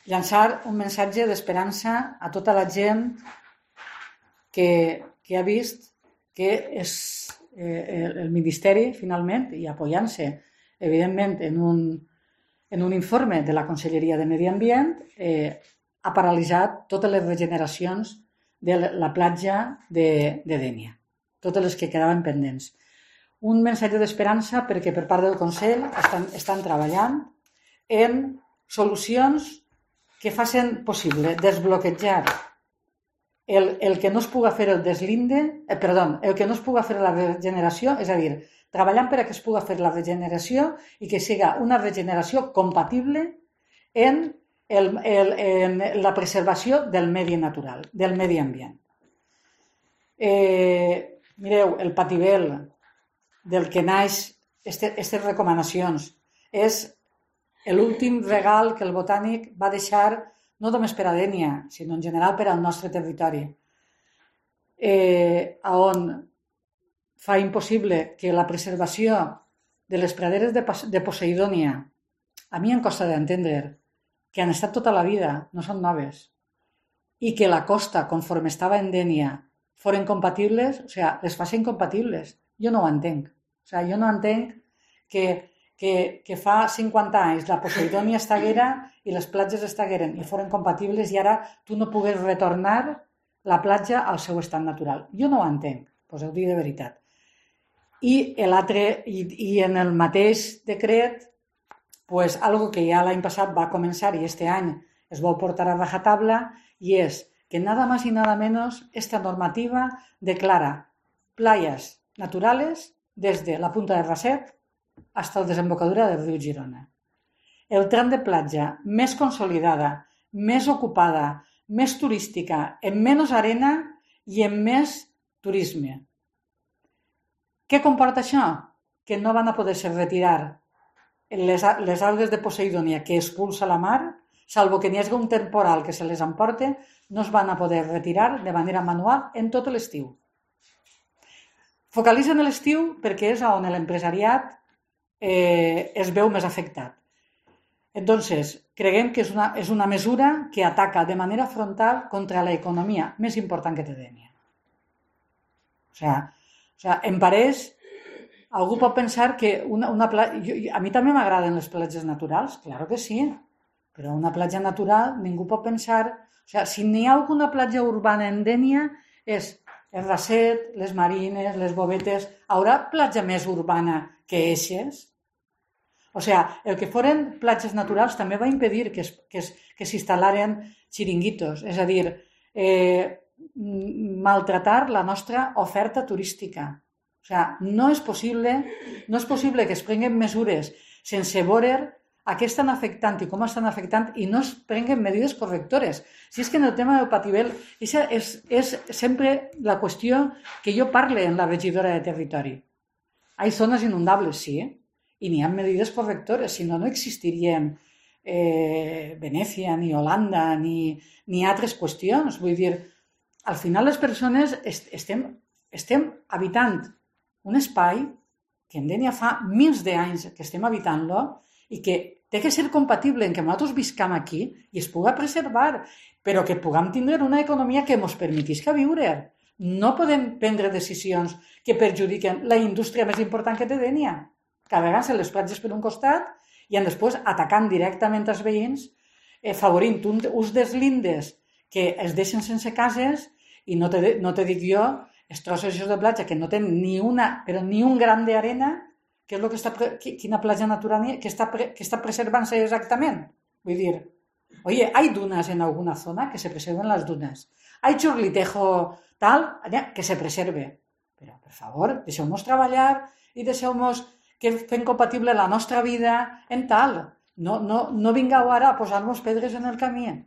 llançar un missatge d'esperança a tota la gent que ha vist que és el Ministeri, finalment, i apoyant-se, evidentment, en un informe de la Conselleria de Medi Ambient, ha paralitzat totes les regeneracions de la platja de Dénia, totes les que quedaven pendents. Un missatge d'esperança perquè per part del Consell estan treballant en solucions que facin possible desbloquejar el que no es puga fer el deslinde, el que no es puga fer la regeneració, és a dir, treballant per a que es puga fer la regeneració i que siga una regeneració compatible en la preservació del medi natural, del medi ambient. Mireu, el patibel del que naix aquestes recomanacions és l'últim regal que el botànic va deixar no només per a Dénia, sinó en general per al nostre territori, on fa impossible que la preservació de les praderes de Poseidònia, a mi em costa d'entendre que han estat tota la vida, no són noves, i que la costa, conforme estava en Dénia, foren compatibles, o sigui, les facin compatibles. Jo no ho entenc. O sigui, jo no entenc que fa 50 anys la Poseidònia estaguera i les platges estagueren i foren compatibles i ara tu no pugues retornar la platja al seu estat natural. Jo no ho entenc, us ho dic de veritat. I en el mateix decret, pues, algo que ja l'any passat va començar i este any es vol portar a rajatabla, i és que nada más y nada menos esta normativa declara playas naturales desde la punta de Raset hasta la desembocadura del riu Girona. El tram de platja més consolidada, més ocupada, més turística, amb menys arena i amb més turisme. Què comporta això? Que no van a poder-se retirar les algues de Poseidònia que expulsa la mar, salvo que n'hi hagi un temporal que se les emporte, no es van a poder retirar de manera manual en tot l'estiu. Focalitzen l'estiu perquè és on l'empresariat es veu més afectat. Entonces, creiem que és una mesura que ataca de manera frontal contra l'economia més important que té Dénia. O sigui, em pareix, algú pot pensar que una platja... A mi també m'agraden les platges naturals, claro que sí, però una platja natural ningú pot pensar... O sigui, si n'hi ha alguna platja urbana en Dénia és el Raset, les Marines, les Bovetes... Haurà platja més urbana que eixes? O sigui, el que foren platges naturals també va impedir que s'instal·laren xiringuitos, és a dir, maltratar la nostra oferta turística. O sigui, no és possible que es prenguen mesures sense veure a què estan afectant i com estan afectant i no es prenguen mesures correctores. Si és que en el tema del patibel, és sempre la qüestió que jo parle en la regidora de territori. Hi ha zones inundables, sí, i n'hi ha mesures correctores, si no, no existirien Venècia, ni Holanda, ni altres qüestions. Vull dir, al final les persones estem habitant un espai que en Dénia fa milers d'anys que estem habitant-lo i que té que ser compatible en que nosaltres viscam aquí i es puga preservar, però que puguem tindre una economia que ens permetisca viure. No podem prendre decisions que perjudiquen la indústria més important que té Dénia, carregant-se les platges per un costat i després atacant directament els veïns, favorint uns deslindes que es deixen sense cases i no te dic jo els trossos de platja que no tenen ni un gram d'arena, que és el que està, quina platja natural que està preservant-se exactament. Vull dir, oye, hay dunas en alguna zona que se preserven las dunas. Hay chorlitejo tal que se preserve. Però, per favor, deixeu-nos treballar i deixeu-nos que fem compatible la nostra vida en tal. No vingueu ara a posar-nos pedres en el camí.